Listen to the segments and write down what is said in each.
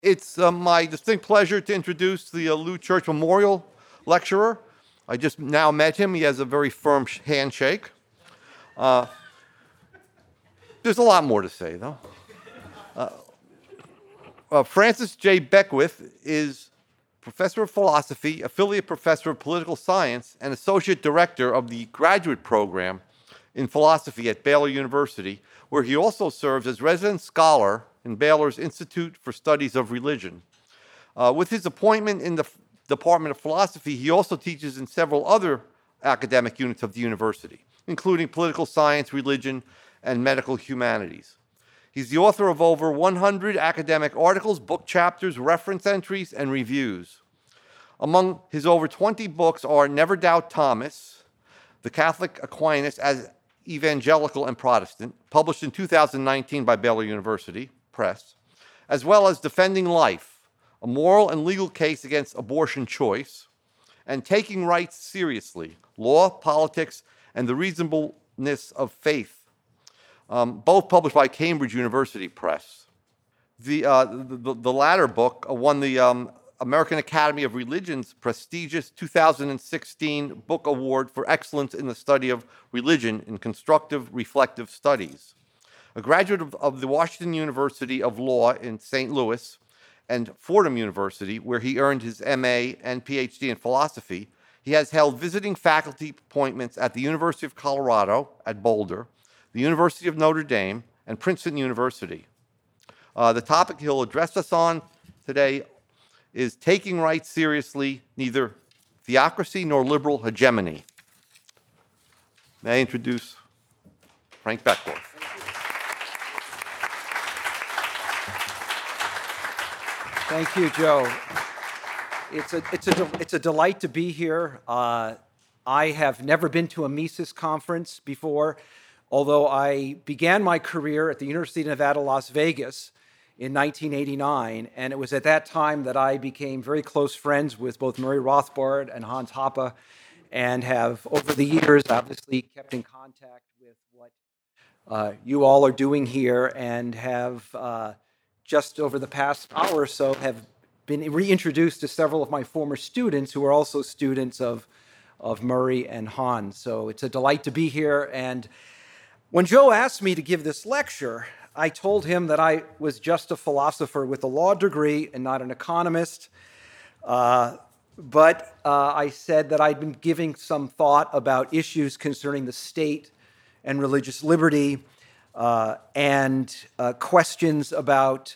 It's my distinct pleasure to introduce the Lou Church Memorial Lecturer. I just now met him. He has a very firm handshake. There's a lot more to say, though. Francis J. Beckwith is Professor of Philosophy, Affiliate Professor of Political Science, and Associate Director of the Graduate Program in Philosophy at Baylor University, where he also serves as Resident Scholar in Baylor's Institute for Studies of Religion. With his appointment in the Department of Philosophy, he also teaches in several other academic units of the university, including political science, religion, and medical humanities. He's the author of over 100 academic articles, book chapters, reference entries, and reviews. Among his over 20 books are Never Doubt Thomas, The Catholic Aquinas as Evangelical and Protestant, published in 2019 by Baylor University Press, as well as Defending Life, a moral and legal case against abortion choice, and Taking Rights Seriously, Law, Politics, and the Reasonableness of Faith, both published by Cambridge University Press. The latter book won the American Academy of Religion's prestigious 2016 Book Award for Excellence in the Study of Religion in Constructive Reflective Studies. A graduate of the Washington University of Law in St. Louis and Fordham University, where he earned his MA and PhD in philosophy, he has held visiting faculty appointments at the University of Colorado at Boulder, the University of Notre Dame, and Princeton University. The topic he'll address us on today is Taking Rights Seriously, Neither Theocracy Nor Liberal Hegemony. May I introduce Frank Beckworth. Thank you, Joe. It's a delight to be here. I have never been to a Mises conference before, although I began my career at the University of Nevada, Las Vegas in 1989, and it was at that time that I became very close friends with both Murray Rothbard and Hans Hoppe, and have, over the years, obviously kept in contact with what you all are doing here, and have just over the past hour or so have been reintroduced to several of my former students who are also students of Murray and Hans. So it's a delight to be here. And when Joe asked me to give this lecture, I told him that I was just a philosopher with a law degree and not an economist. But I said that I'd been giving some thought about issues concerning the state and religious liberty, and questions about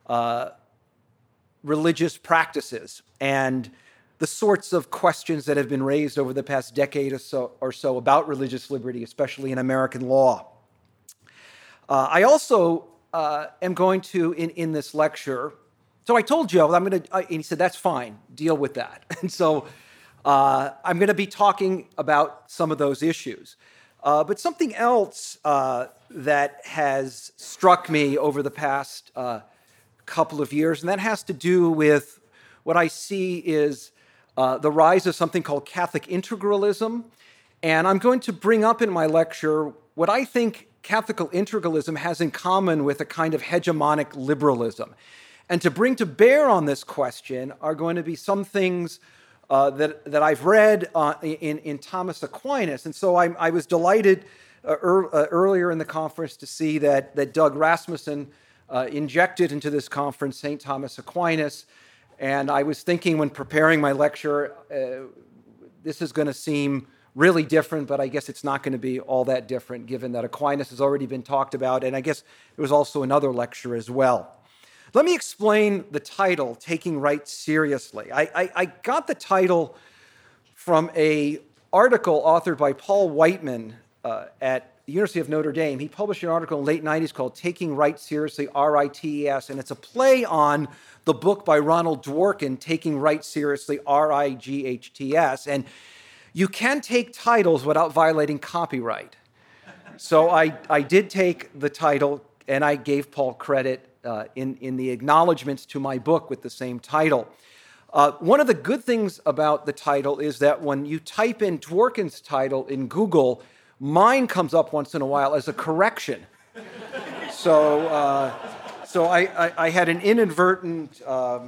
religious practices, and the sorts of questions that have been raised over the past decade or so about religious liberty, especially in American law. I also am going to, in this lecture, so I told Joe, and he said, that's fine, deal with that. And so I'm going to be talking about some of those issues. But something else that has struck me over the past couple of years, and that has to do with what I see is the rise of something called Catholic integralism. And I'm going to bring up in my lecture what I think Catholic integralism has in common with a kind of hegemonic liberalism. And to bring to bear on this question are going to be some things that I've read in Thomas Aquinas. And so I was delighted earlier in the conference to see that Doug Rasmussen injected into this conference St. Thomas Aquinas. And I was thinking when preparing my lecture, this is going to seem really different, but I guess it's not going to be all that different given that Aquinas has already been talked about. And I guess there was also another lecture as well. Let me explain the title, Taking Rights Seriously. I got the title from an article authored by Paul Whiteman at the University of Notre Dame. He published an article in the late 90s called Taking Rights Seriously, R-I-T-E-S, and it's a play on the book by Ronald Dworkin, Taking Rights Seriously, R-I-G-H-T-S. And you can take titles without violating copyright. So I did take the title, and I gave Paul credit in the acknowledgments to my book with the same title. One of the good things about the title is that when you type in Dworkin's title in Google, mine comes up once in a while as a correction. So So I had an inadvertent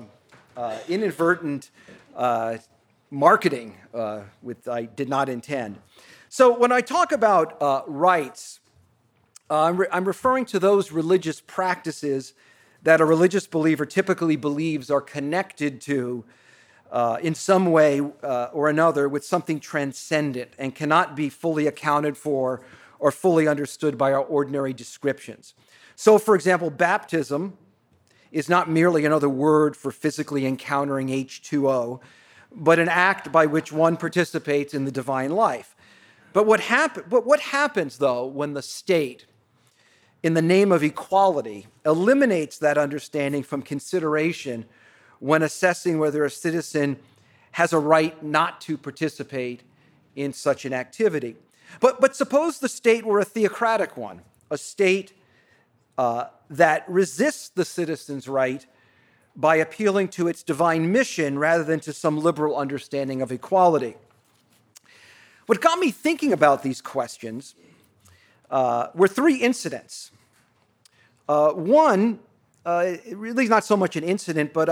marketing, which I did not intend. So when I talk about rights, I'm referring to those religious practices that a religious believer typically believes are connected to, in some way or another, with something transcendent and cannot be fully accounted for or fully understood by our ordinary descriptions. So, for example, baptism is not merely another word for physically encountering H2O, but an act by which one participates in the divine life. But what happens, though, when the state, in the name of equality, eliminates that understanding from consideration when assessing whether a citizen has a right not to participate in such an activity? But suppose the state were a theocratic one, a state that resists the citizen's right by appealing to its divine mission rather than to some liberal understanding of equality. What got me thinking about these questions were three incidents. One, really not so much an incident, but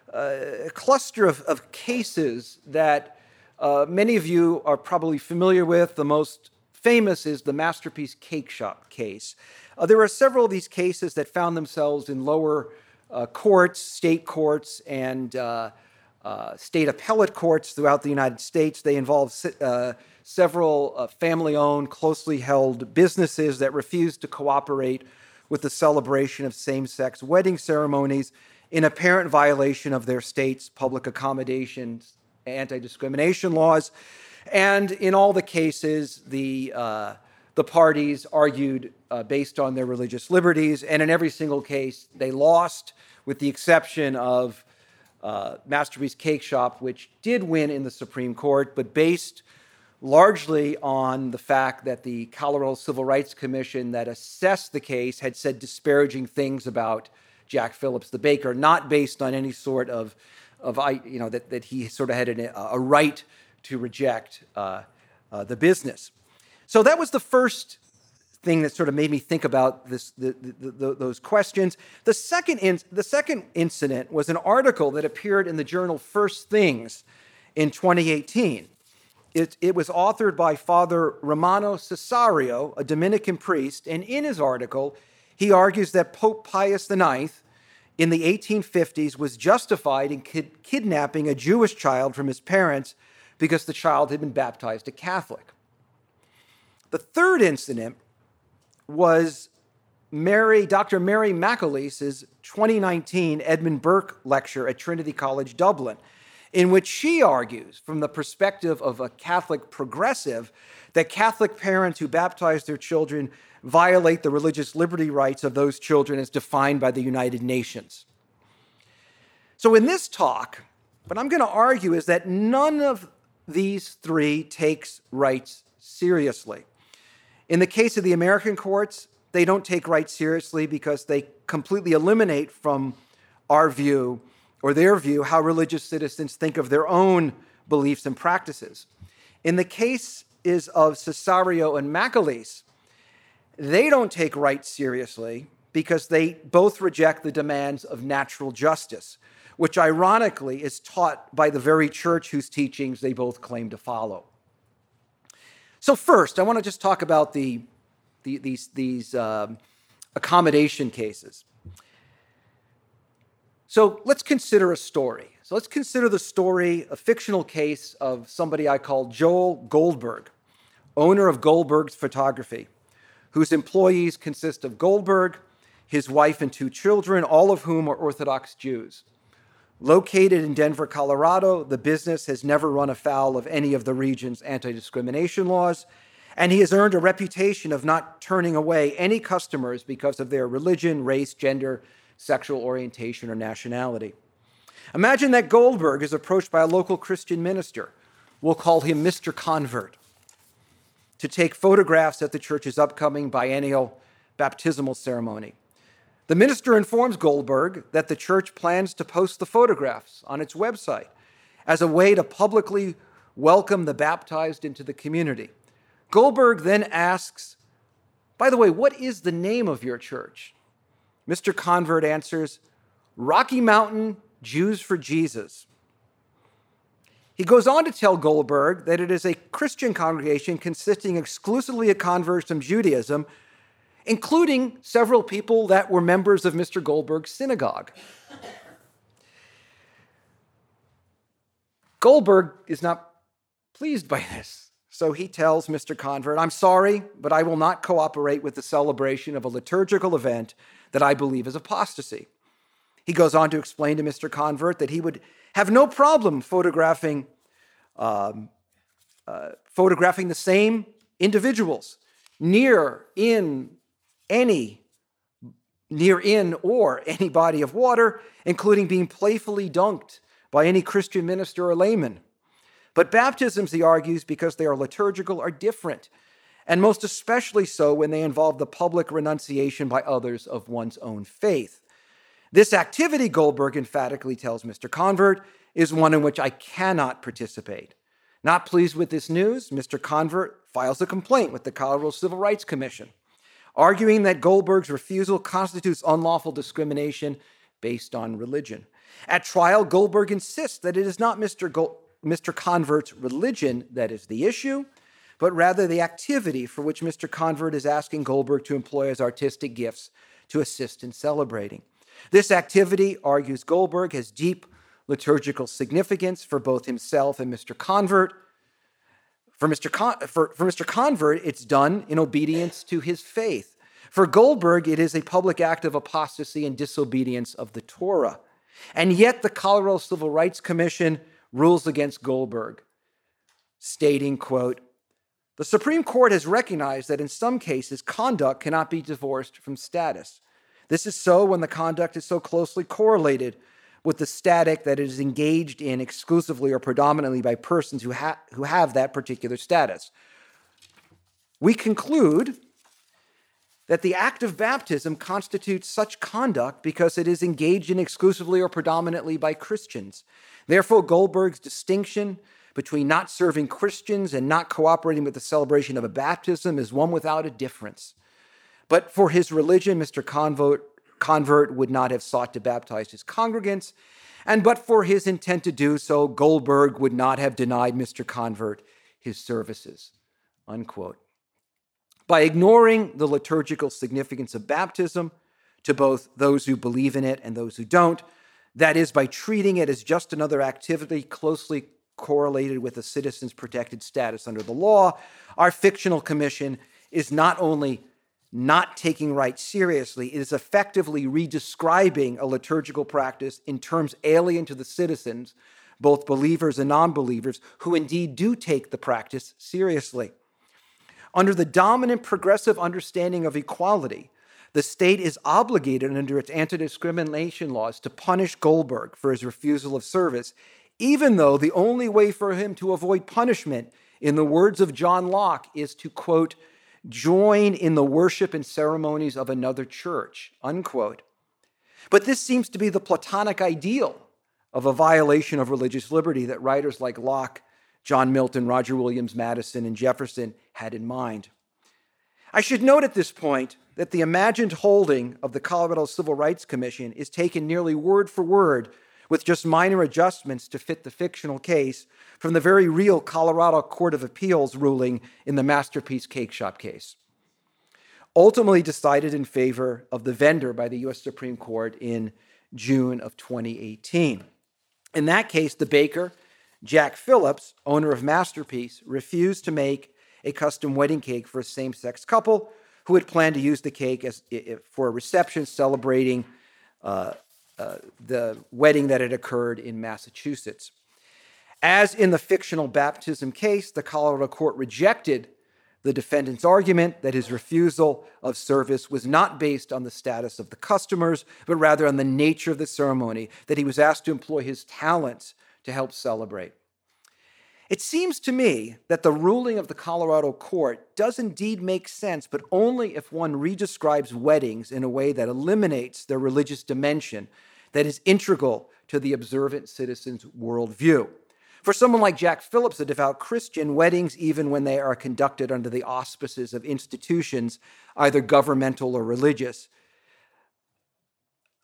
a cluster of cases that many of you are probably familiar with. The most famous is the Masterpiece Cake Shop case. There are several of these cases that found themselves in lower courts, state courts, and state appellate courts throughout the United States. They involve several family-owned, closely held businesses that refused to cooperate with the celebration of same-sex wedding ceremonies in apparent violation of their state's public accommodations, anti-discrimination laws. And in all the cases, the parties argued based on their religious liberties, and in every single case, they lost, with the exception of Masterpiece Cake Shop, which did win in the Supreme Court, but based largely on the fact that the Colorado Civil Rights Commission that assessed the case had said disparaging things about Jack Phillips, the baker, not based on any sort of that he sort of had a right to reject the business. So that was the first thing that sort of made me think about those questions. The second incident was an article that appeared in the journal First Things in 2018. It was authored by Father Romano Cesario, a Dominican priest, and in his article, he argues that Pope Pius IX in the 1850s was justified in kidnapping a Jewish child from his parents because the child had been baptized a Catholic. The third incident was Dr. Mary McAleese's 2019 Edmund Burke lecture at Trinity College, Dublin, in which she argues, from the perspective of a Catholic progressive, that Catholic parents who baptize their children violate the religious liberty rights of those children as defined by the United Nations. So in this talk, what I'm going to argue is that none of these three takes rights seriously. In the case of the American courts, they don't take rights seriously because they completely eliminate from our view or their view how religious citizens think of their own beliefs and practices. In the case of Cesario and McAleese, they don't take rights seriously because they both reject the demands of natural justice, which ironically is taught by the very church whose teachings they both claim to follow. So first, I want to just talk about these accommodation cases. So let's consider a story. So let's consider the story, a fictional case of somebody I call Joel Goldberg, owner of Goldberg's Photography, whose employees consist of Goldberg, his wife, and 2 children, all of whom are Orthodox Jews. Located in Denver, Colorado, the business has never run afoul of any of the region's anti-discrimination laws, and he has earned a reputation of not turning away any customers because of their religion, race, gender, sexual orientation, or nationality. Imagine that Goldberg is approached by a local Christian minister, we'll call him Mr. Convert, to take photographs at the church's upcoming biennial baptismal ceremony. The minister informs Goldberg that the church plans to post the photographs on its website as a way to publicly welcome the baptized into the community. Goldberg then asks, by the way, what is the name of your church? Mr. Convert answers, Rocky Mountain, Jews for Jesus. He goes on to tell Goldberg that it is a Christian congregation consisting exclusively of converts from Judaism, including several people that were members of Mr. Goldberg's synagogue. Goldberg is not pleased by this, so he tells Mr. Convert, I'm sorry, but I will not cooperate with the celebration of a liturgical event that I believe is apostasy. He goes on to explain to Mr. Convert that he would have no problem photographing the same individuals near in or any body of water, including being playfully dunked by any Christian minister or layman. But baptisms, he argues, because they are liturgical, are different, and most especially so when they involve the public renunciation by others of one's own faith. This activity, Goldberg emphatically tells Mr. Convert, is one in which I cannot participate. Not pleased with this news, Mr. Convert files a complaint with the Colorado Civil Rights Commission, arguing that Goldberg's refusal constitutes unlawful discrimination based on religion. At trial, Goldberg insists that it is not Mr. Convert's religion that is the issue, but rather the activity for which Mr. Convert is asking Goldberg to employ his artistic gifts to assist in celebrating. This activity, argues Goldberg, has deep liturgical significance for both himself and Mr. Convert. For Mr. Convert, it's done in obedience to his faith. For Goldberg, it is a public act of apostasy and disobedience of the Torah. And yet the Colorado Civil Rights Commission rules against Goldberg, stating, quote, the Supreme Court has recognized that in some cases, conduct cannot be divorced from status. This is so when the conduct is so closely correlated with the static that it is engaged in exclusively or predominantly by persons who have that particular status. We conclude that the act of baptism constitutes such conduct because it is engaged in exclusively or predominantly by Christians. Therefore, Goldberg's distinction between not serving Christians and not cooperating with the celebration of a baptism is one without a difference. But for his religion, Mr. Convert would not have sought to baptize his congregants, and but for his intent to do so, Goldberg would not have denied Mr. Convert his services, unquote. By ignoring the liturgical significance of baptism to both those who believe in it and those who don't, that is, by treating it as just another activity closely correlated with a citizen's protected status under the law, our fictional commission is not only not taking rites seriously, it is effectively redescribing a liturgical practice in terms alien to the citizens, both believers and non-believers, who indeed do take the practice seriously. Under the dominant progressive understanding of equality, the state is obligated under its anti-discrimination laws to punish Goldberg for his refusal of service, even though the only way for him to avoid punishment, in the words of John Locke, is to, quote, join in the worship and ceremonies of another church, unquote. But this seems to be the Platonic ideal of a violation of religious liberty that writers like Locke, John Milton, Roger Williams, Madison, and Jefferson had in mind. I should note at this point that the imagined holding of the Colorado Civil Rights Commission is taken nearly word for word, with just minor adjustments to fit the fictional case, from the very real Colorado Court of Appeals ruling in the Masterpiece Cake Shop case, ultimately decided in favor of the vendor by the U.S. Supreme Court in June of 2018. In that case, the baker, Jack Phillips, owner of Masterpiece, refused to make a custom wedding cake for a same-sex couple who had planned to use the cake for a reception celebrating the wedding that had occurred in Massachusetts. As in the fictional baptism case, the Colorado court rejected the defendant's argument that his refusal of service was not based on the status of the customers, but rather on the nature of the ceremony, that he was asked to employ his talents to help celebrate. It seems to me that the ruling of the Colorado court does indeed make sense, but only if one redescribes weddings in a way that eliminates their religious dimension that is integral to the observant citizen's worldview. For someone like Jack Phillips, a devout Christian, weddings, even when they are conducted under the auspices of institutions, either governmental or religious,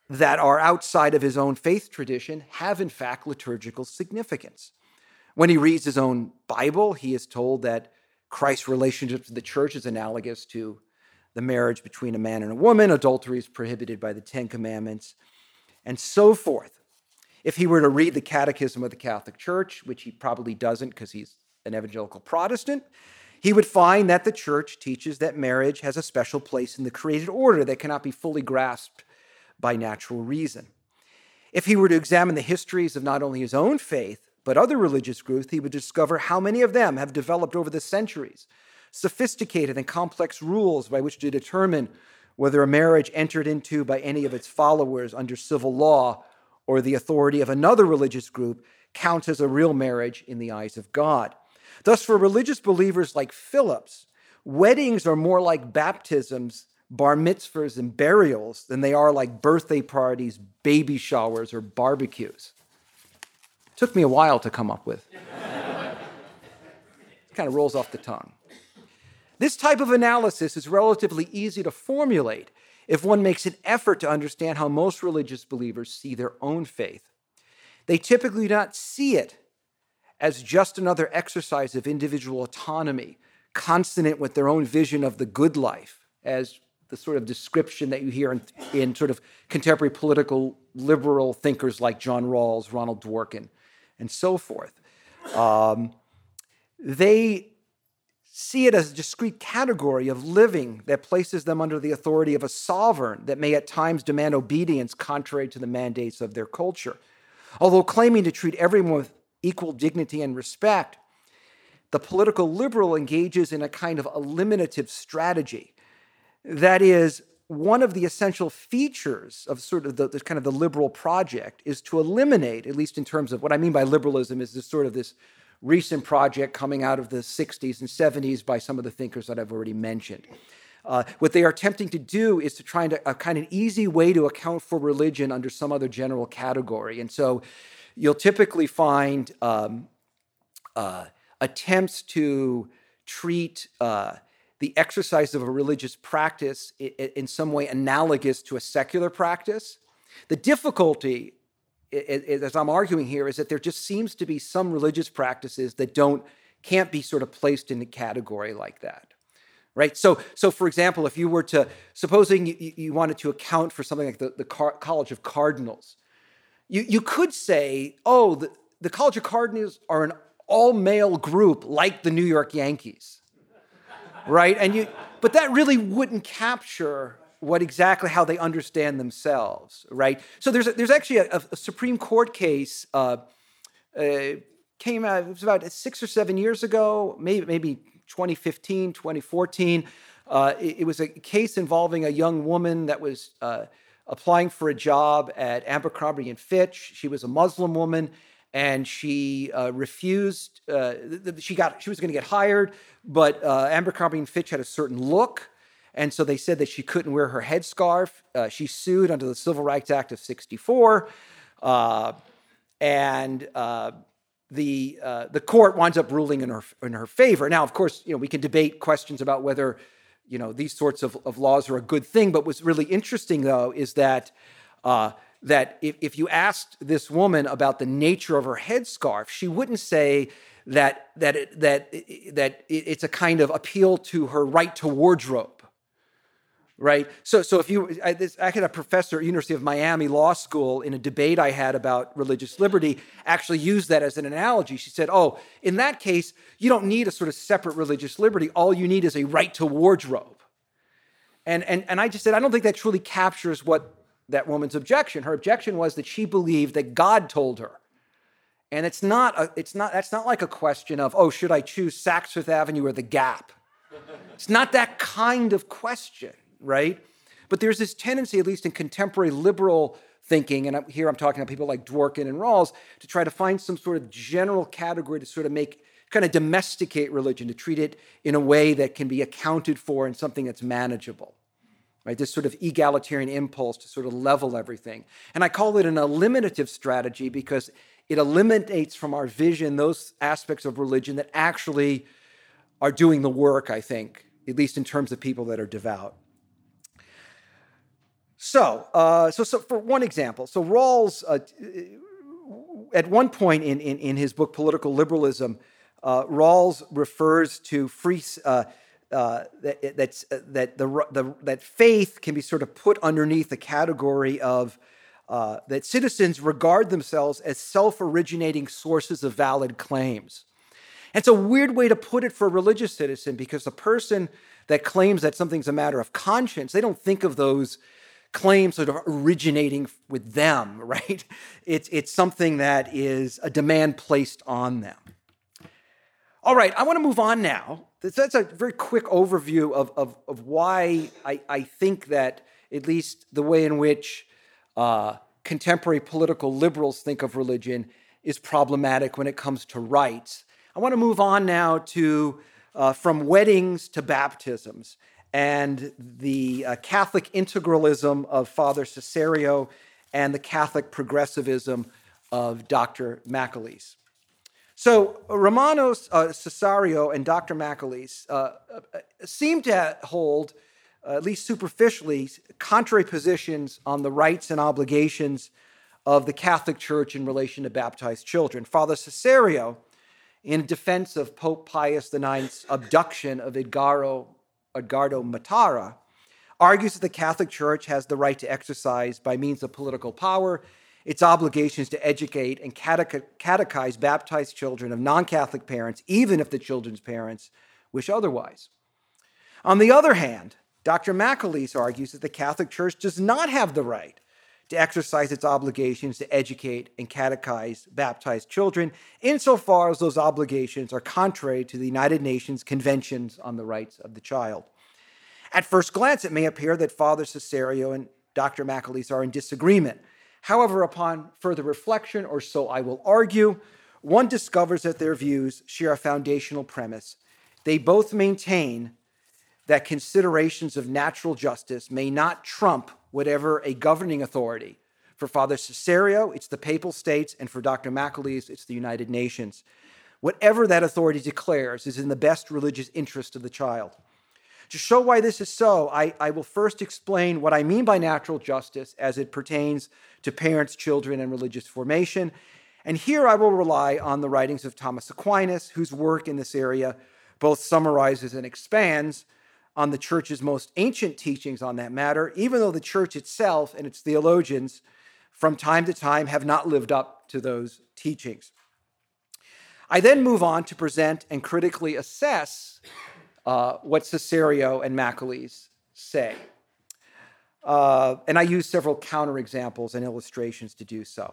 that are outside of his own faith tradition have, in fact, liturgical significance. When he reads his own Bible, he is told that Christ's relationship to the church is analogous to the marriage between a man and a woman. Adultery is prohibited by the Ten Commandments, and so forth. If he were to read the Catechism of the Catholic Church, which he probably doesn't because he's an evangelical Protestant, he would find that the church teaches that marriage has a special place in the created order that cannot be fully grasped by natural reason. If he were to examine the histories of not only his own faith, but other religious groups, he would discover how many of them have developed over the centuries sophisticated and complex rules by which to determine whether a marriage entered into by any of its followers under civil law or the authority of another religious group counts as a real marriage in the eyes of God. Thus, for religious believers like Phillips, weddings are more like baptisms, bar mitzvahs, and burials than they are like birthday parties, baby showers, or barbecues. Took me a while to come up with. It kind of rolls off the tongue. This type of analysis is relatively easy to formulate if one makes an effort to understand how most religious believers see their own faith. They typically do not see it as just another exercise of individual autonomy, consonant with their own vision of the good life, as the sort of description that you hear in sort of contemporary political liberal thinkers like John Rawls, Ronald Dworkin, and so forth. They see it as a discrete category of living that places them under the authority of a sovereign that may at times demand obedience contrary to the mandates of their culture. Although claiming to treat everyone with equal dignity and respect, the political liberal engages in a kind of eliminative strategy. That is, one of the essential features of sort of the kind of the liberal project is to eliminate, at least in terms of what I mean by liberalism, is this sort of this recent project coming out of the 60s and 70s by some of the thinkers that I've already mentioned. What they are attempting to do is to try a kind of easy way to account for religion under some other general category. And so you'll typically find attempts to treat the exercise of a religious practice in some way analogous to a secular practice. The difficulty, as I'm arguing here, is that there just seems to be some religious practices that can't be sort of placed in a category like that, right? So for example, if you were to, supposing you wanted to account for something like the College of Cardinals, you could say, oh, the College of Cardinals are an all-male group like the New York Yankees, right? But that really wouldn't capture how they understand themselves, right? So there's actually a Supreme Court case came out, it was about 6 or 7 years ago, maybe 2015, 2014. It was a case involving a young woman that was applying for a job at Abercrombie and Fitch. She was a Muslim woman, and she refused. She was going to get hired, but Abercrombie and Fitch had a certain look, and so they said that she couldn't wear her headscarf. She sued under the Civil Rights Act of '64, and the court winds up ruling in her favor. Now, of course, we can debate questions about whether these sorts of laws are a good thing. But what's really interesting, though, is that if you asked this woman about the nature of her headscarf, she wouldn't say that it's a kind of appeal to her right to wardrobe. Right. So I had a professor at University of Miami Law School in a debate I had about religious liberty actually used that as an analogy. She said, oh, in that case, you don't need a sort of separate religious liberty. All you need is a right to wardrobe. And I just said, I don't think that truly captures what that woman's objection. Her objection was that she believed that God told her. And that's not like a question of, oh, should I choose Saks Fifth Avenue or the Gap? It's not that kind of question. Right? But there's this tendency, at least in contemporary liberal thinking, and here I'm talking about people like Dworkin and Rawls, to try to find some sort of general category to sort of kind of domesticate religion, to treat it in a way that can be accounted for in something that's manageable. Right? This sort of egalitarian impulse to sort of level everything. And I call it an eliminative strategy because it eliminates from our vision those aspects of religion that actually are doing the work, I think, at least in terms of people that are devout. So for one example, so Rawls, at one point in his book Political Liberalism, Rawls refers to that faith can be sort of put underneath the category of that citizens regard themselves as self-originating sources of valid claims. And it's a weird way to put it for a religious citizen, because the person that claims that something's a matter of conscience, they don't think of those claims sort of originating with them, right? It's something that is a demand placed on them. All right, I want to move on now. That's a very quick overview of why I think that at least the way in which contemporary political liberals think of religion is problematic when it comes to rights. I want to move on now to from weddings to baptisms and the Catholic integralism of Father Cesario and the Catholic progressivism of Dr. Macaulay. So Romanos Cesario and Dr. Macaulay seem to hold, at least superficially, contrary positions on the rights and obligations of the Catholic Church in relation to baptized children. Father Cesario, in defense of Pope Pius IX's abduction of Edgardo Matara, argues that the Catholic Church has the right to exercise, by means of political power, its obligations to educate and catechize baptized children of non-Catholic parents, even if the children's parents wish otherwise. On the other hand, Dr. Macaulay argues that the Catholic Church does not have the right to exercise its obligations to educate and catechize baptized children, insofar as those obligations are contrary to the United Nations Conventions on the Rights of the Child. At first glance, it may appear that Father Cesario and Dr. Macaulay are in disagreement. However, upon further reflection, or so I will argue, one discovers that their views share a foundational premise. They both maintain that considerations of natural justice may not trump whatever a governing authority. For Father Cesario, it's the Papal States, and for Dr. Macaulay, it's the United Nations. Whatever that authority declares is in the best religious interest of the child. To show why this is so, I will first explain what I mean by natural justice as it pertains to parents, children, and religious formation. And here I will rely on the writings of Thomas Aquinas, whose work in this area both summarizes and expands on the Church's most ancient teachings on that matter, even though the Church itself and its theologians from time to time have not lived up to those teachings. I then move on to present and critically assess what Cesario and Macaulay say. And I use several counterexamples and illustrations to do so.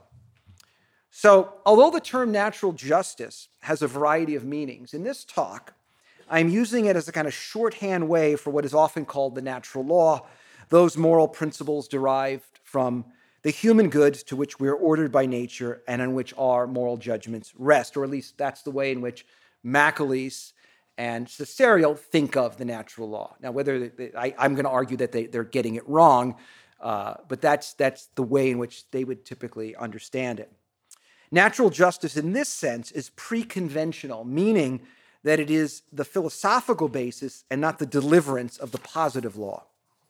So, although the term natural justice has a variety of meanings, in this talk, I'm using it as a kind of shorthand way for what is often called the natural law, those moral principles derived from the human goods to which we are ordered by nature and on which our moral judgments rest, or at least that's the way in which Macaulay and Cesario think of the natural law. Now, whether I'm going to argue that they're getting it wrong, but that's the way in which they would typically understand it. Natural justice in this sense is pre-conventional, meaning that it is the philosophical basis and not the deliverance of the positive law.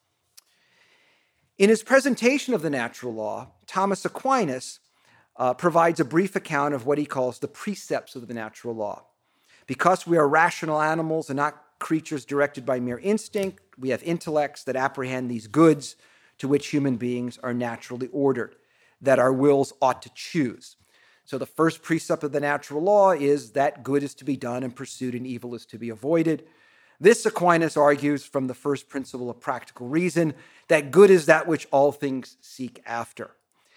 In his presentation of the natural law, Thomas Aquinas provides a brief account of what he calls the precepts of the natural law. Because we are rational animals and not creatures directed by mere instinct, we have intellects that apprehend these goods to which human beings are naturally ordered, that our wills ought to choose. So the first precept of the natural law is that good is to be done and pursued and evil is to be avoided. This, Aquinas argues from the first principle of practical reason, that good is that which all things seek after.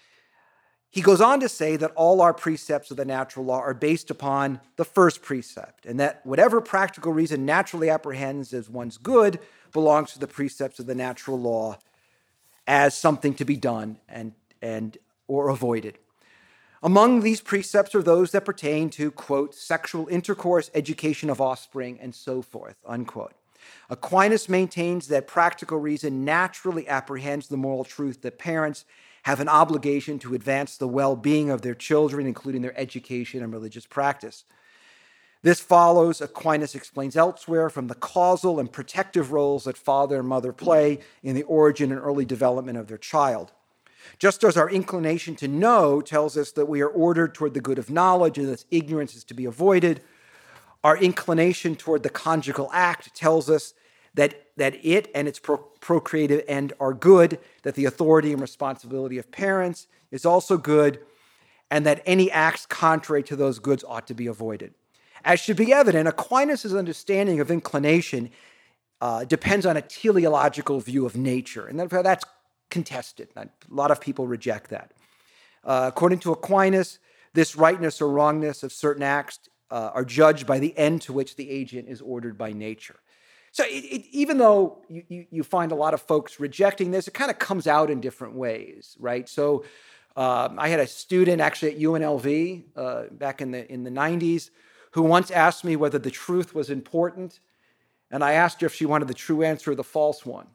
He goes on to say that all our precepts of the natural law are based upon the first precept, and that whatever practical reason naturally apprehends as one's good belongs to the precepts of the natural law as something to be done and or avoided. Among these precepts are those that pertain to, quote, sexual intercourse, education of offspring, and so forth, unquote. Aquinas maintains that practical reason naturally apprehends the moral truth that parents have an obligation to advance the well-being of their children, including their education and religious practice. This follows, Aquinas explains elsewhere, from the causal and protective roles that father and mother play in the origin and early development of their child. Just as our inclination to know tells us that we are ordered toward the good of knowledge and that ignorance is to be avoided, our inclination toward the conjugal act tells us that it and its procreative end are good, that the authority and responsibility of parents is also good, and that any acts contrary to those goods ought to be avoided. As should be evident, Aquinas' understanding of inclination depends on a teleological view of nature, and that's contested. A lot of people reject that. According to Aquinas, this rightness or wrongness of certain acts are judged by the end to which the agent is ordered by nature. So even though you find a lot of folks rejecting this, it kind of comes out in different ways, right? So I had a student actually at UNLV back in the 90s who once asked me whether the truth was important, and I asked her if she wanted the true answer or the false one.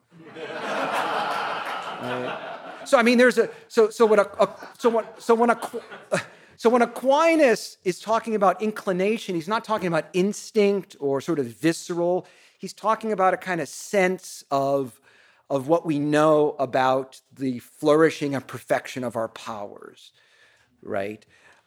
So I mean, when Aquinas is talking about inclination, he's not talking about instinct or sort of visceral. He's talking about a kind of sense of what we know about the flourishing and perfection of our powers, right?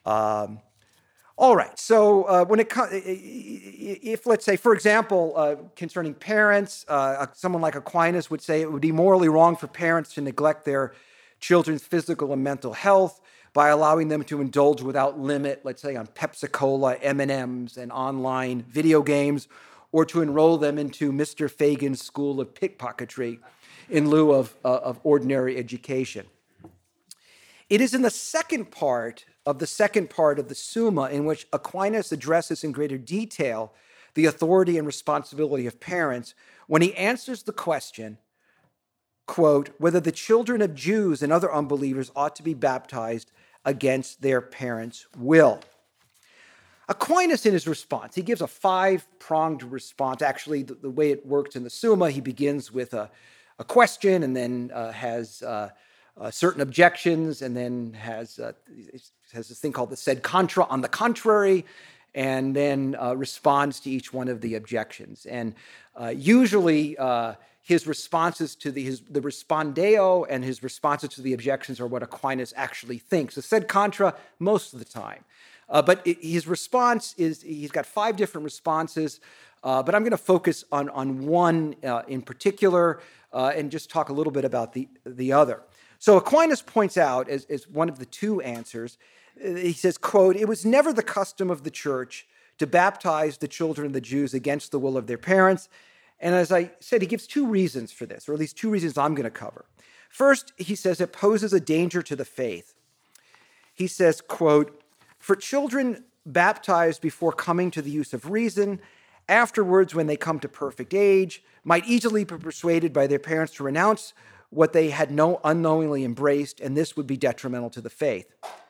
All right. So when it comes, if let's say, for example, concerning parents, someone like Aquinas would say it would be morally wrong for parents to neglect their children's physical and mental health by allowing them to indulge without limit, let's say, on Pepsi-Cola, M&Ms, and online video games, or to enroll them into Mr. Fagin's school of pickpocketry in lieu of ordinary education. It is in the second part of the Summa in which Aquinas addresses in greater detail the authority and responsibility of parents when he answers the question, quote, whether the children of Jews and other unbelievers ought to be baptized against their parents' will. Aquinas, in his response, he gives a five-pronged response. Actually, the way it works in the Summa, he begins with a question and then has certain objections, and then has this thing called the sed contra, on the contrary, and then responds to each one of the objections. And usually his responses to the respondeo and his responses to the objections are what Aquinas actually thinks. The sed contra most of the time. But his response is, he's got five different responses, but I'm going to focus on one in particular and just talk a little bit about the other. So Aquinas points out as one of the two answers, he says, quote, it was never the custom of the church to baptize the children of the Jews against the will of their parents. And as I said, he gives two reasons for this, or at least two reasons I'm going to cover. First, he says it poses a danger to the faith. He says, quote, for children baptized before coming to the use of reason, afterwards when they come to perfect age, might easily be persuaded by their parents to renounce what they had unknowingly embraced, and this would be detrimental to the faith.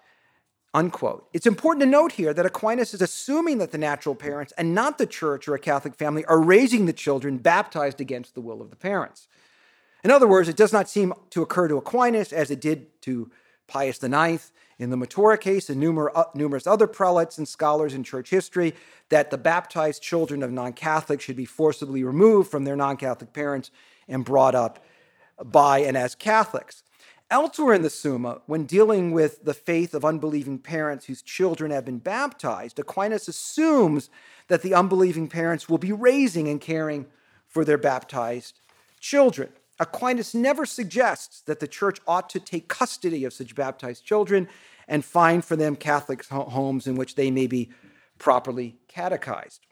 Unquote. It's important to note here that Aquinas is assuming that the natural parents and not the church or a Catholic family are raising the children baptized against the will of the parents. In other words, it does not seem to occur to Aquinas, as it did to Pius IX in the Matura case and numerous other prelates and scholars in church history, that the baptized children of non-Catholics should be forcibly removed from their non-Catholic parents and brought up by and as Catholics. Elsewhere in the Summa, when dealing with the faith of unbelieving parents whose children have been baptized, Aquinas assumes that the unbelieving parents will be raising and caring for their baptized children. Aquinas never suggests that the church ought to take custody of such baptized children and find for them Catholic homes in which they may be properly catechized.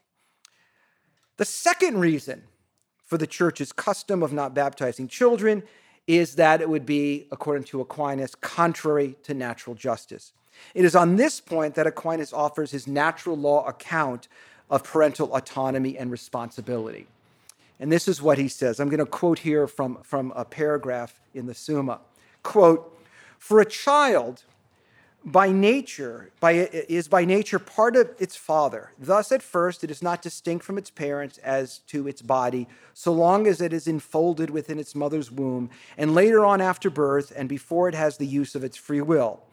The second reason for the church's custom of not baptizing children is that it would be, according to Aquinas, contrary to natural justice. It is on this point that Aquinas offers his natural law account of parental autonomy and responsibility. And this is what he says. I'm going to quote here from a paragraph in the Summa. Quote, for a child is by nature part of its father. Thus, at first, it is not distinct from its parents as to its body, so long as it is enfolded within its mother's womb, and later on after birth, and before it has the use of its free will.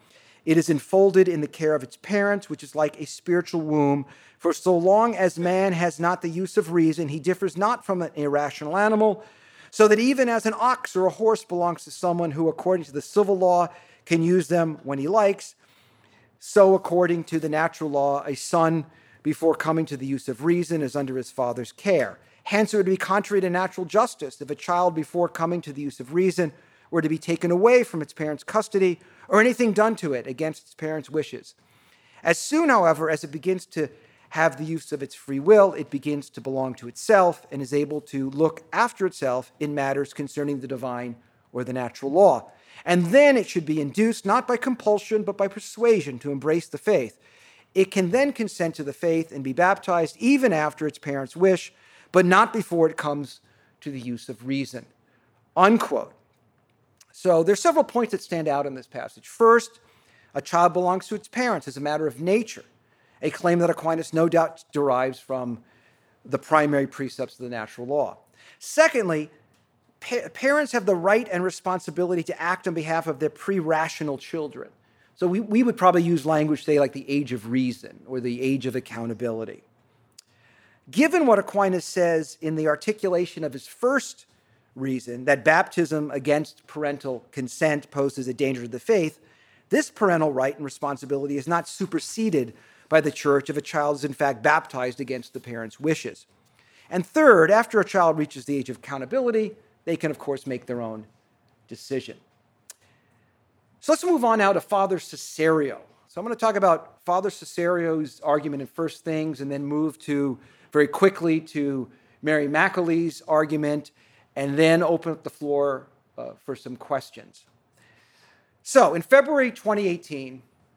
It is enfolded in the care of its parents, which is like a spiritual womb. For so long as man has not the use of reason, he differs not from an irrational animal, so that even as an ox or a horse belongs to someone who, according to the civil law, can use them when he likes, so according to the natural law, a son, before coming to the use of reason, is under his father's care. Hence, it would be contrary to natural justice if a child, before coming to the use of reason, were to be taken away from its parents' custody or anything done to it against its parents' wishes. As soon, however, as it begins to have the use of its free will, it begins to belong to itself and is able to look after itself in matters concerning the divine or the natural law. And then it should be induced not by compulsion but by persuasion to embrace the faith. It can then consent to the faith and be baptized even after its parents' wish, but not before it comes to the use of reason. Unquote. So there's several points that stand out in this passage. First, a child belongs to its parents as a matter of nature, a claim that Aquinas no doubt derives from the primary precepts of the natural law. Secondly, parents have the right and responsibility to act on behalf of their pre-rational children. So we would probably use language, say, like the age of reason or the age of accountability. Given what Aquinas says in the articulation of his first reason, that baptism against parental consent poses a danger to the faith, this parental right and responsibility is not superseded by the church if a child is in fact baptized against the parents' wishes. And third, after a child reaches the age of accountability, they can, of course, make their own decision. So let's move on now to Father Cesario. So I'm going to talk about Father Cesario's argument in First Things and then move very quickly to Mary Macaulay's argument and then open up the floor for some questions. So in February 2018,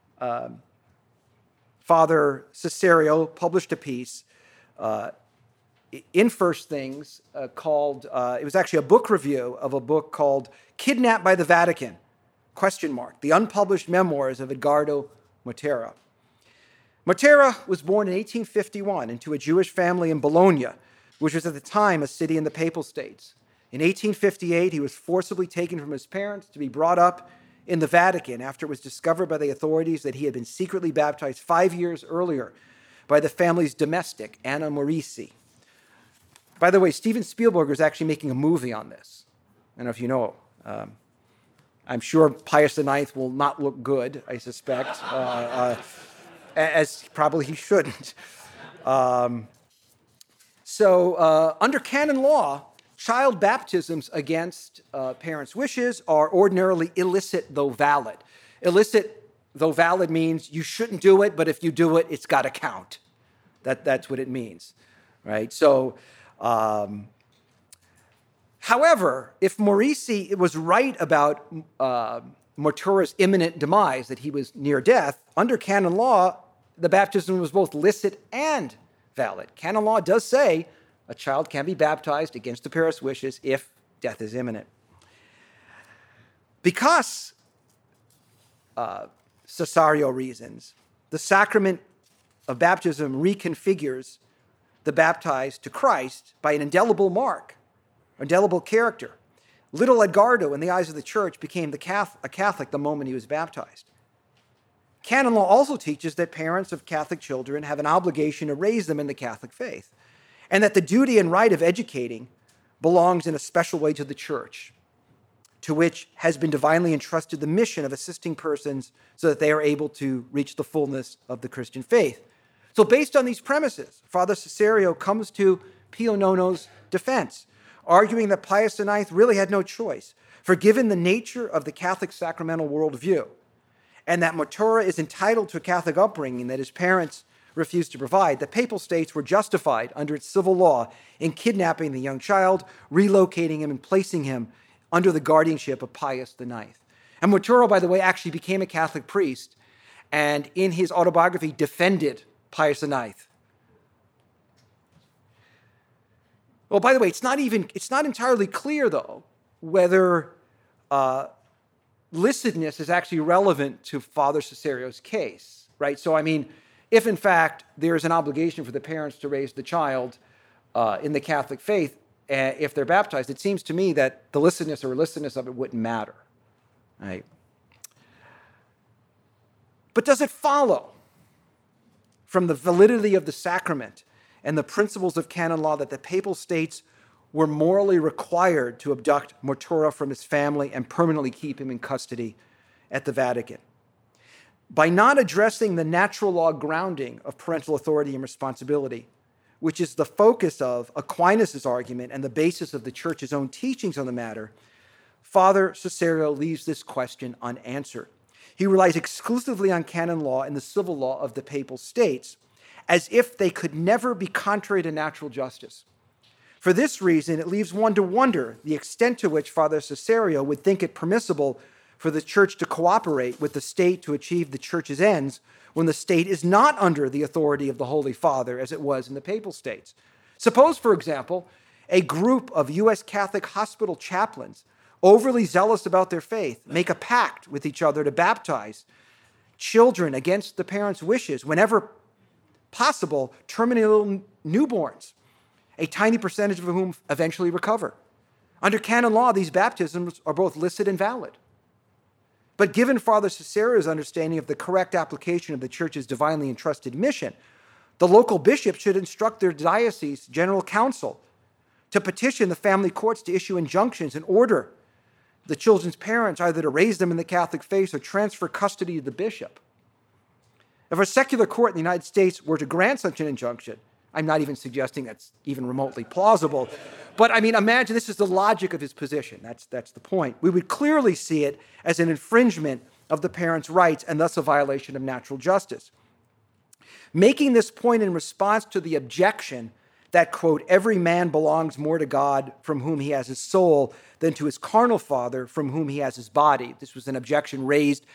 Father Cesario published a piece in First Things called, it was actually a book review of a book called Kidnapped by the Vatican, ? The Unpublished Memoirs of Edgardo Motera. Motera was born in 1851 into a Jewish family in Bologna, which was at the time a city in the Papal States. In 1858, he was forcibly taken from his parents to be brought up in the Vatican after it was discovered by the authorities that he had been secretly baptized 5 years earlier by the family's domestic, Anna Morici. By the way, Steven Spielberg is actually making a movie on this. I don't know if you know. I'm sure Pius IX will not look good, I suspect, as probably he shouldn't. So under canon law, child baptisms against parents' wishes are ordinarily illicit, though valid. Illicit, though valid, means you shouldn't do it, but if you do it, it's got to count. That's what it means, right? So, however, if Morici was right about Motera's imminent demise, that he was near death, under canon law, the baptism was both licit and valid. Canon law does say a child can be baptized against the parents' wishes if death is imminent. Because Cesario reasons, the sacrament of baptism reconfigures the baptized to Christ by an indelible mark, indelible character. Little Edgardo, in the eyes of the church, became a Catholic the moment he was baptized. Canon law also teaches that parents of Catholic children have an obligation to raise them in the Catholic faith, and that the duty and right of educating belongs in a special way to the church, to which has been divinely entrusted the mission of assisting persons so that they are able to reach the fullness of the Christian faith. So based on these premises, Father Cesario comes to Pio IX's defense, arguing that Pius IX really had no choice, for given the nature of the Catholic sacramental worldview, and that Motera is entitled to a Catholic upbringing that his parents refused to provide, the Papal States were justified under its civil law in kidnapping the young child, relocating him, and placing him under the guardianship of Pius IX. And Motera, by the way, actually became a Catholic priest, and in his autobiography defended Pius IX. Well, by the way, it's not entirely clear, though, whether licitness is actually relevant to Father Cesario's case, right? So, I mean, if in fact there is an obligation for the parents to raise the child in the Catholic faith, if they're baptized, it seems to me that the licitness or illicitness of it wouldn't matter, right? But does it follow from the validity of the sacrament and the principles of canon law that the Papal States were morally required to abduct Mottura from his family and permanently keep him in custody at the Vatican? By not addressing the natural law grounding of parental authority and responsibility, which is the focus of Aquinas' argument and the basis of the Church's own teachings on the matter, Father Cesario leaves this question unanswered. He relies exclusively on canon law and the civil law of the Papal States, as if they could never be contrary to natural justice. For this reason, it leaves one to wonder the extent to which Father Cesario would think it permissible for the Church to cooperate with the state to achieve the Church's ends when the state is not under the authority of the Holy Father, as it was in the Papal States. Suppose, for example, a group of U.S. Catholic hospital chaplains, overly zealous about their faith, make a pact with each other to baptize children against the parents' wishes whenever possible, terminal newborns, a tiny percentage of whom eventually recover. Under canon law, these baptisms are both licit and valid. But given Father Cesario's understanding of the correct application of the Church's divinely entrusted mission, the local bishop should instruct their diocese general council to petition the family courts to issue injunctions and order the children's parents either to raise them in the Catholic faith or transfer custody to the bishop. If a secular court in the United States were to grant such an injunction, I'm not even suggesting that's even remotely plausible, but I mean, imagine this is the logic of his position. That's the point. We would clearly see it as an infringement of the parents' rights and thus a violation of natural justice. Making this point in response to the objection that, quote, every man belongs more to God from whom he has his soul than to his carnal father from whom he has his body. This was an objection raised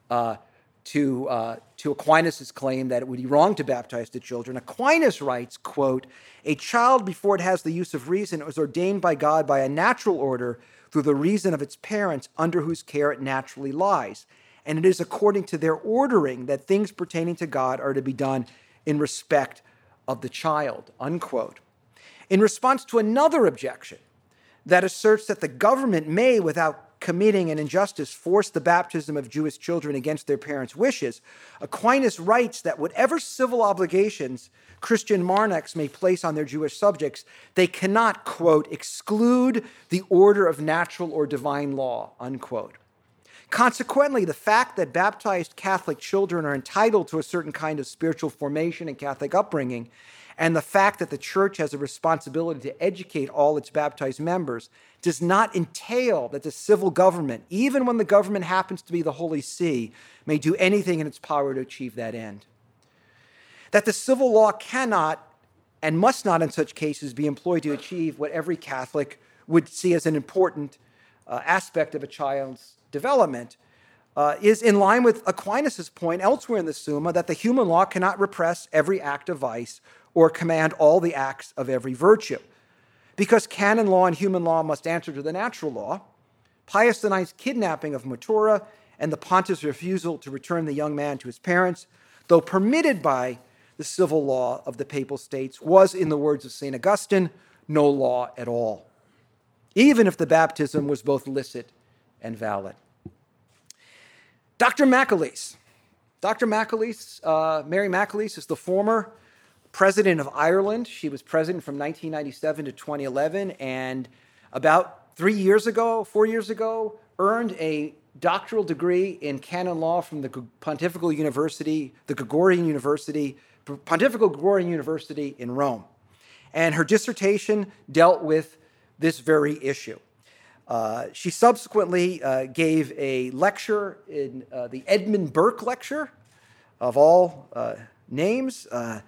to Aquinas' claim that it would be wrong to baptize the children. Aquinas writes, quote, a child before it has the use of reason is ordained by God by a natural order through the reason of its parents under whose care it naturally lies. And it is according to their ordering that things pertaining to God are to be done in respect of the child, unquote. In response to another objection that asserts that the government may, without committing an injustice, force the baptism of Jewish children against their parents' wishes, Aquinas writes that whatever civil obligations Christian monarchs may place on their Jewish subjects, they cannot, quote, exclude the order of natural or divine law, unquote. Consequently, the fact that baptized Catholic children are entitled to a certain kind of spiritual formation and Catholic upbringing, and the fact that the Church has a responsibility to educate all its baptized members, does not entail that the civil government, even when the government happens to be the Holy See, may do anything in its power to achieve that end. That the civil law cannot and must not in such cases be employed to achieve what every Catholic would see as an important aspect of a child's development is in line with Aquinas' point elsewhere in the Summa that the human law cannot repress every act of vice or command all the acts of every virtue. Because canon law and human law must answer to the natural law, Pius IX's kidnapping of Mottura and the pontiff's refusal to return the young man to his parents, though permitted by the civil law of the Papal States, was, in the words of St. Augustine, no law at all, even if the baptism was both licit and valid. Dr. McAleese. Mary McAleese is the former president of Ireland. She was president from 1997 to 2011, and about 4 years ago, earned a doctoral degree in canon law from the Pontifical Gregorian University in Rome. And her dissertation dealt with this very issue. She subsequently gave a lecture in the Edmund Burke Lecture, of all names,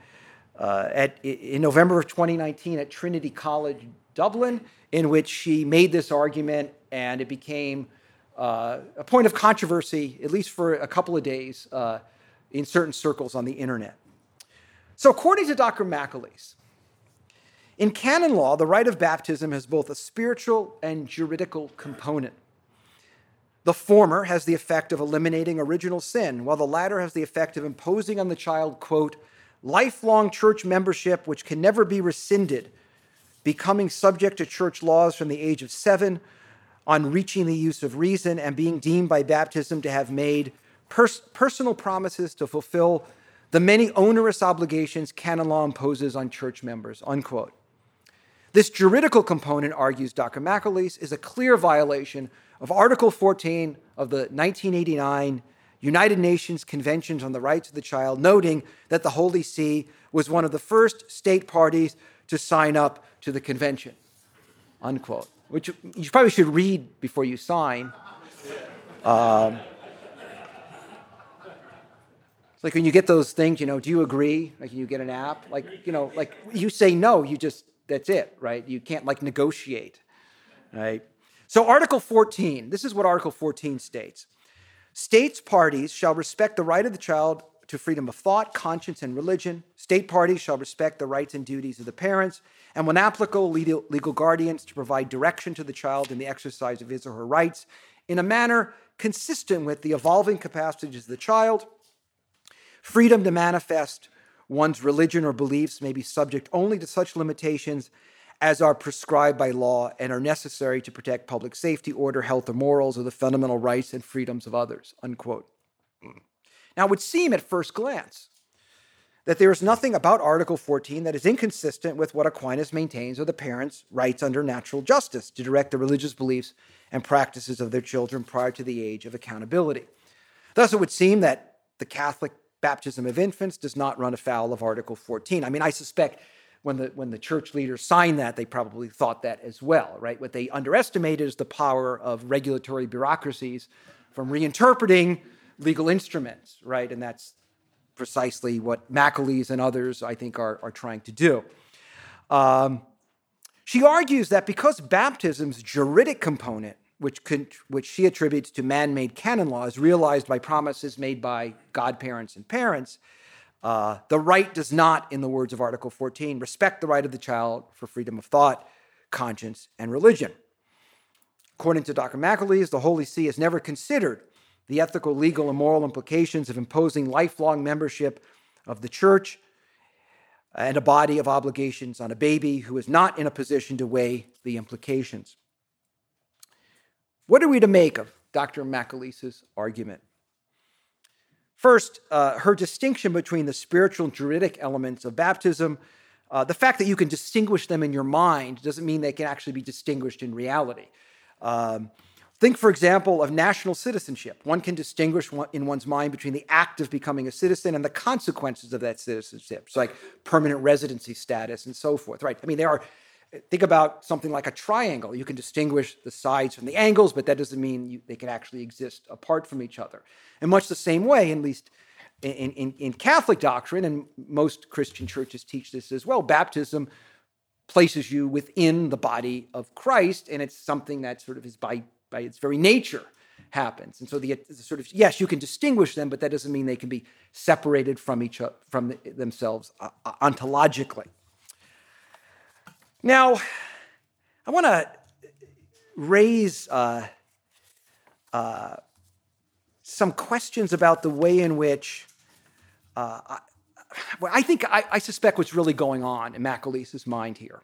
in November of 2019 at Trinity College, Dublin, in which she made this argument, and it became a point of controversy, at least for a couple of days, in certain circles on the internet. So according to Dr. McAleese, in canon law, the rite of baptism has both a spiritual and juridical component. The former has the effect of eliminating original sin, while the latter has the effect of imposing on the child, quote, lifelong church membership which can never be rescinded, becoming subject to church laws from the age of 7, on reaching the use of reason and being deemed by baptism to have made personal promises to fulfill the many onerous obligations canon law imposes on church members, unquote. This juridical component, argues Dr. McAleese, is a clear violation of Article 14 of the 1989 United Nations Convention on the Rights of the Child, noting that the Holy See was one of the first state parties to sign up to the convention, unquote, which you probably should read before you sign. It's like when you get those things, do you agree? Like you get an app, like you say no, that's it, right? You can't negotiate, right? So Article 14, this is what Article 14 states. States parties shall respect the right of the child to freedom of thought, conscience, and religion. State parties shall respect the rights and duties of the parents, and when applicable, legal guardians to provide direction to the child in the exercise of his or her rights in a manner consistent with the evolving capacities of the child. Freedom to manifest one's religion or beliefs may be subject only to such limitations as are prescribed by law and are necessary to protect public safety, order, health, or morals, or the fundamental rights and freedoms of others, unquote. Now, it would seem at first glance that there is nothing about Article 14 that is inconsistent with what Aquinas maintains are the parents' rights under natural justice to direct the religious beliefs and practices of their children prior to the age of accountability. Thus, it would seem that the Catholic baptism of infants does not run afoul of Article 14. I mean, I suspect when the church leaders signed that, they probably thought that as well, right? What they underestimated is the power of regulatory bureaucracies from reinterpreting legal instruments, right? And that's precisely what McAleese and others, I think, are trying to do. She argues that because baptism's juridic component, which she attributes to man-made canon law, is realized by promises made by godparents and parents, the right does not, in the words of Article 14, respect the right of the child for freedom of thought, conscience, and religion. According to Dr. McAleese, the Holy See has never considered the ethical, legal, and moral implications of imposing lifelong membership of the church and a body of obligations on a baby who is not in a position to weigh the implications. What are we to make of Dr. McAleese's argument? First, her distinction between the spiritual and juridic elements of baptism, the fact that you can distinguish them in your mind doesn't mean they can actually be distinguished in reality. Think, for example, of national citizenship. One can distinguish in one's mind between the act of becoming a citizen and the consequences of that citizenship. It's like permanent residency status and so forth, right? I mean, think about something like a triangle. You can distinguish the sides from the angles, but that doesn't mean they can actually exist apart from each other. In much the same way, at least in Catholic doctrine, and most Christian churches teach this as well, baptism places you within the body of Christ, and it's something that sort of is by its very nature happens. And so yes, you can distinguish them, but that doesn't mean they can be separated from themselves ontologically. Now, I want to raise some questions about the way in which I suspect what's really going on in McAleese's mind here.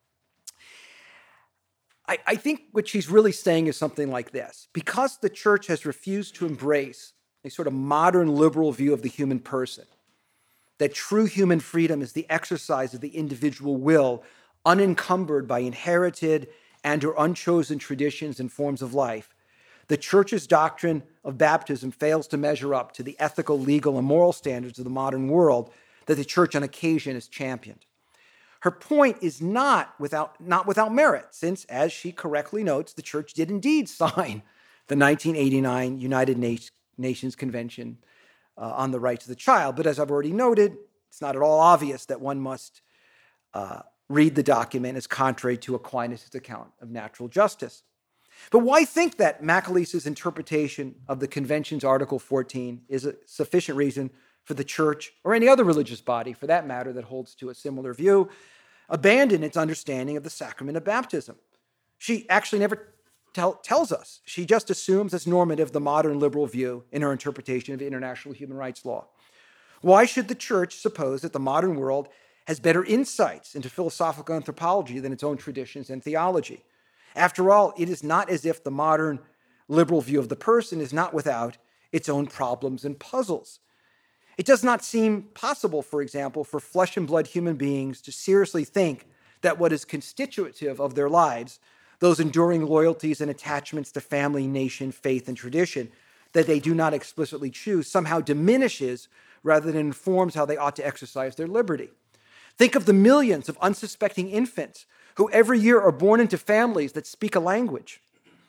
I think what she's really saying is something like this. Because the church has refused to embrace a sort of modern liberal view of the human person, that true human freedom is the exercise of the individual will, unencumbered by inherited and or unchosen traditions and forms of life, the church's doctrine of baptism fails to measure up to the ethical, legal, and moral standards of the modern world that the church on occasion has championed. Her point is not without merit, since, as she correctly notes, the church did indeed sign the 1989 United Nations Convention on the Rights of the Child. But as I've already noted, it's not at all obvious that one must read the document as contrary to Aquinas' account of natural justice. But why think that McAleese's interpretation of the convention's Article 14 is a sufficient reason for the church, or any other religious body for that matter that holds to a similar view, abandon its understanding of the sacrament of baptism? She actually never tells us. She just assumes as normative the modern liberal view in her interpretation of international human rights law. Why should the church suppose that the modern world has better insights into philosophical anthropology than its own traditions and theology? After all, it is not as if the modern liberal view of the person is not without its own problems and puzzles. It does not seem possible, for example, for flesh and blood human beings to seriously think that what is constitutive of their lives, those enduring loyalties and attachments to family, nation, faith, and tradition that they do not explicitly choose, somehow diminishes rather than informs how they ought to exercise their liberty. Think of the millions of unsuspecting infants who every year are born into families that speak a language,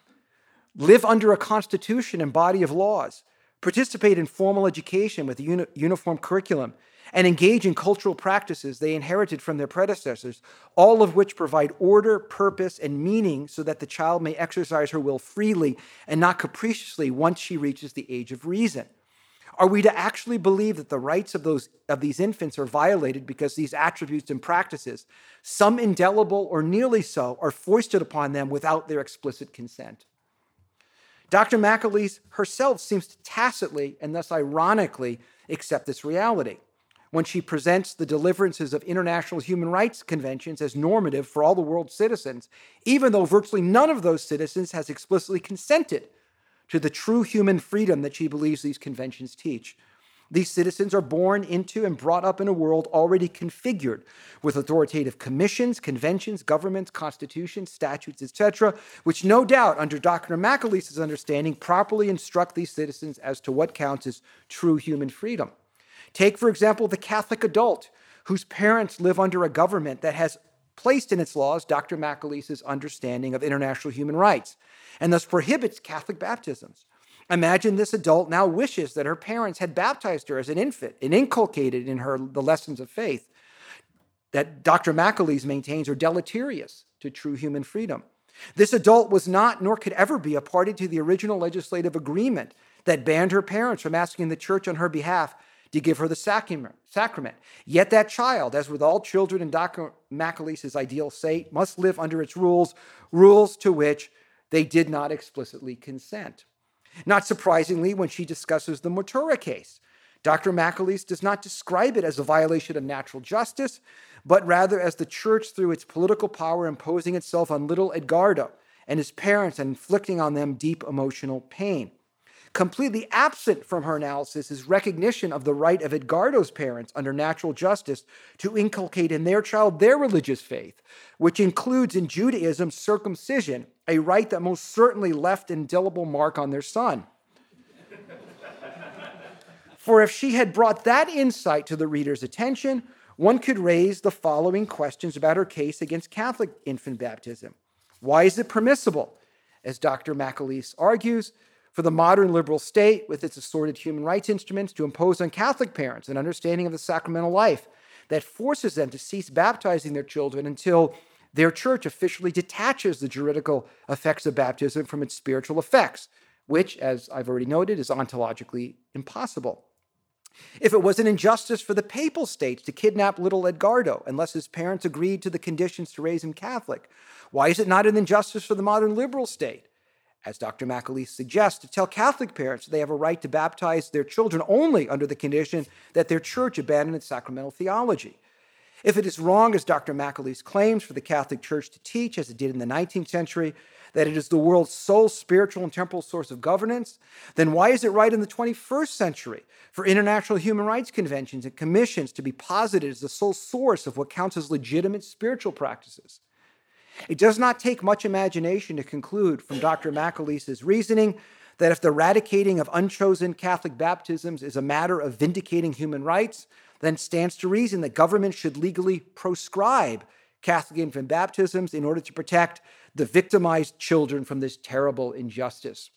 live under a constitution and body of laws, participate in formal education with a uniform curriculum, and engage in cultural practices they inherited from their predecessors, all of which provide order, purpose, and meaning so that the child may exercise her will freely and not capriciously once she reaches the age of reason. Are we to actually believe that the rights of these infants are violated because these attributes and practices, some indelible or nearly so, are foisted upon them without their explicit consent? Dr. McAleese herself seems to tacitly and thus ironically accept this reality when she presents the deliverances of international human rights conventions as normative for all the world's citizens, even though virtually none of those citizens has explicitly consented to the true human freedom that she believes these conventions teach. These citizens are born into and brought up in a world already configured with authoritative commissions, conventions, governments, constitutions, statutes, etc., which no doubt, under Dr. McAleese's understanding, properly instruct these citizens as to what counts as true human freedom. Take, for example, the Catholic adult whose parents live under a government that has placed in its laws Dr. McAleese's understanding of international human rights and thus prohibits Catholic baptisms. Imagine this adult now wishes that her parents had baptized her as an infant and inculcated in her the lessons of faith that Dr. McAleese maintains are deleterious to true human freedom. This adult was not, nor could ever be, a party to the original legislative agreement that banned her parents from asking the church on her behalf to give her the sacrament. Yet that child, as with all children in Dr. McAleese's ideal state, must live under its rules to which they did not explicitly consent. Not surprisingly, when she discusses the Motura case, Dr. McAleese does not describe it as a violation of natural justice, but rather as the church, through its political power, imposing itself on little Edgardo and his parents and inflicting on them deep emotional pain. Completely absent from her analysis is recognition of the right of Edgardo's parents under natural justice to inculcate in their child their religious faith, which includes in Judaism circumcision, a rite that most certainly left an indelible mark on their son. For if she had brought that insight to the reader's attention, one could raise the following questions about her case against Catholic infant baptism. Why is it permissible, as Dr. McAleese argues, for the modern liberal state, with its assorted human rights instruments, to impose on Catholic parents an understanding of the sacramental life that forces them to cease baptizing their children until their church officially detaches the juridical effects of baptism from its spiritual effects, which, as I've already noted, is ontologically impossible? If it was an injustice for the papal states to kidnap little Edgardo unless his parents agreed to the conditions to raise him Catholic, why is it not an injustice for the modern liberal state, as Dr. McAleese suggests, to tell Catholic parents they have a right to baptize their children only under the condition that their church abandon its sacramental theology? If it is wrong, as Dr. McAleese claims, for the Catholic Church to teach, as it did in the 19th century, that it is the world's sole spiritual and temporal source of governance, then why is it right in the 21st century for international human rights conventions and commissions to be posited as the sole source of what counts as legitimate spiritual practices? It does not take much imagination to conclude from Dr. McAleese's reasoning that if the eradicating of unchosen Catholic baptisms is a matter of vindicating human rights, then it stands to reason that government should legally proscribe Catholic infant baptisms in order to protect the victimized children from this terrible injustice.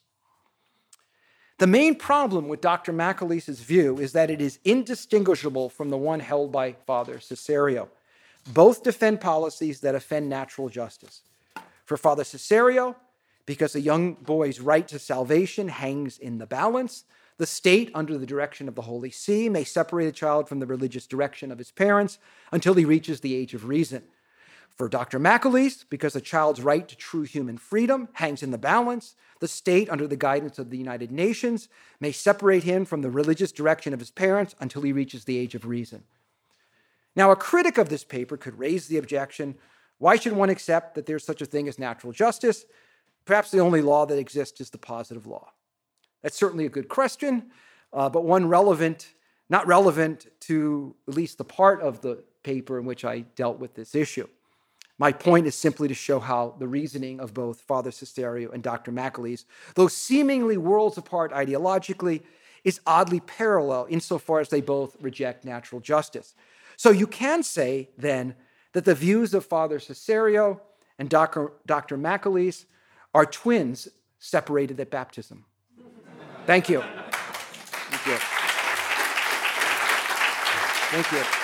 The main problem with Dr. McAleese's view is that it is indistinguishable from the one held by Father Cesario. Both defend policies that offend natural justice. For Father Cesario, because a young boy's right to salvation hangs in the balance, the state, under the direction of the Holy See, may separate a child from the religious direction of his parents until he reaches the age of reason. For Dr. McAleese, because a child's right to true human freedom hangs in the balance, the state, under the guidance of the United Nations, may separate him from the religious direction of his parents until he reaches the age of reason. Now, a critic of this paper could raise the objection, why should one accept that there's such a thing as natural justice? Perhaps the only law that exists is the positive law. That's certainly a good question, but one not relevant to at least the part of the paper in which I dealt with this issue. My point is simply to show how the reasoning of both Father Cisterio and Dr. McAleese, though seemingly worlds apart ideologically, is oddly parallel insofar as they both reject natural justice. So you can say, then, that the views of Father Cisterio and Dr. McAleese are twins separated at baptism. Thank you. Thank you. Thank you.